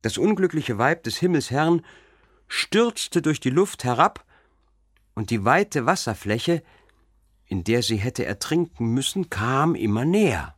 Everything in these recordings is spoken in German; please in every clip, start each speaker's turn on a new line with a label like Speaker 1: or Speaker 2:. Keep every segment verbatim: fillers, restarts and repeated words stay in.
Speaker 1: Das unglückliche Weib des Himmelsherrn stürzte durch die Luft herab, und die weite Wasserfläche, in der sie hätte ertrinken müssen, kam immer näher.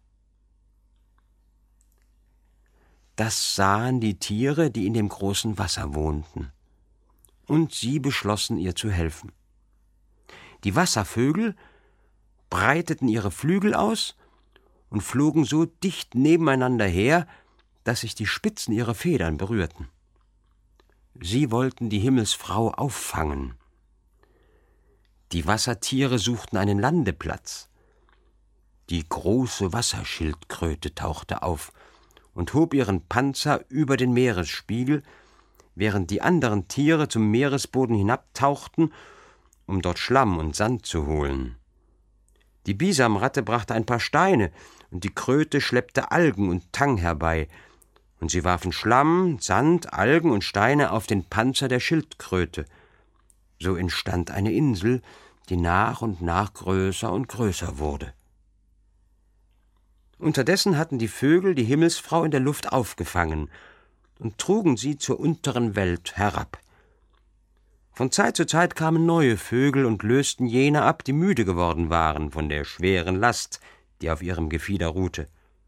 Speaker 1: Das sahen die Tiere, die in dem großen Wasser wohnten, und sie beschlossen, ihr zu helfen. Die Wasservögel breiteten ihre Flügel aus und flogen so dicht nebeneinander her, dass sich die Spitzen ihrer Federn berührten. Sie wollten die Himmelsfrau auffangen. Die Wassertiere suchten einen Landeplatz. Die große Wasserschildkröte tauchte auf und hob ihren Panzer über den Meeresspiegel, während die anderen Tiere zum Meeresboden hinabtauchten, um dort Schlamm und Sand zu holen. Die Bisamratte brachte ein paar Steine, und die Kröte schleppte Algen und Tang herbei, und sie warfen Schlamm, Sand, Algen und Steine auf den Panzer der Schildkröte. So entstand eine Insel, die nach und nach größer und größer wurde. Unterdessen hatten die Vögel die Himmelsfrau in der Luft aufgefangen und trugen sie zur unteren Welt herab. Von Zeit zu Zeit kamen neue Vögel und lösten jene ab, die müde geworden waren von der schweren Last, die auf ihrem Gefieder ruhte.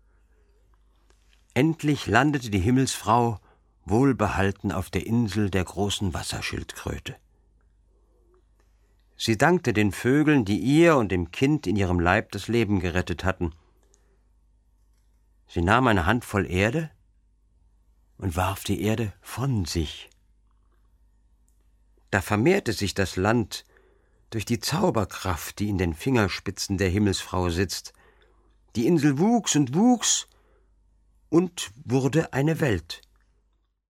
Speaker 1: Endlich landete die Himmelsfrau wohlbehalten auf der Insel der großen Wasserschildkröte. Sie dankte den Vögeln, die ihr und dem Kind in ihrem Leib das Leben gerettet hatten. Sie nahm eine Handvoll Erde und warf die Erde von sich. Da vermehrte sich das Land durch die Zauberkraft, die in den Fingerspitzen der Himmelsfrau sitzt. Die Insel wuchs und wuchs und wurde eine Welt.